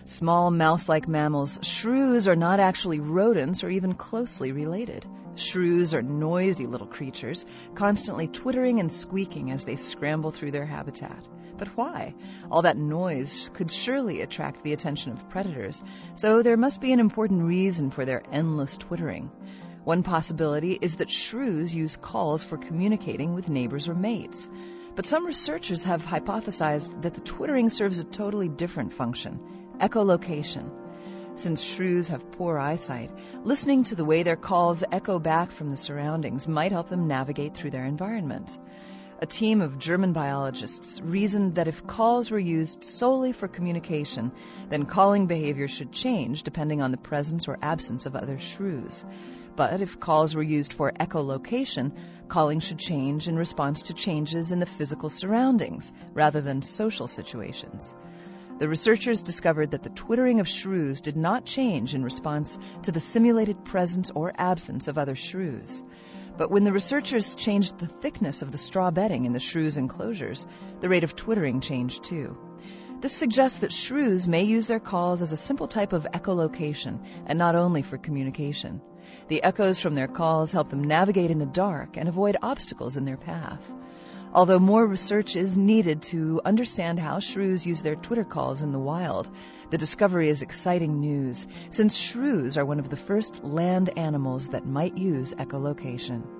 Small mouse-like mammals, shrews are not actually rodents or even closely related. Shrews are noisy little creatures, constantly twittering and squeaking as they scramble through their habitat. But why? All that noise could surely attract the attention of predators, so there must be an important reason for their endless twittering. One possibility is that shrews use calls for communicating with neighbors or mates. But some researchers have hypothesized that the twittering serves a totally different function: echolocation. Since shrews have poor eyesight, listening to the way their calls echo back from the surroundings might help them navigate through their environment. A team of German biologists reasoned that if calls were used solely for communication, then calling behavior should change depending on the presence or absence of other shrews. But if calls were used for echolocation, calling should change in response to changes in the physical surroundings rather than social situations. The researchers discovered that the twittering of shrews did not change in response to the simulated presence or absence of other shrews. But when the researchers changed the thickness of the straw bedding in the shrews' enclosures, the rate of twittering changed too. This suggests that shrews may use their calls as a simple type of echolocation and not only for communication. The echoes from their calls help them navigate in the dark and avoid obstacles in their path. Although more research is needed to understand how shrews use their twitter calls in the wild, the discovery is exciting news, since shrews are one of the first land animals that might use echolocation.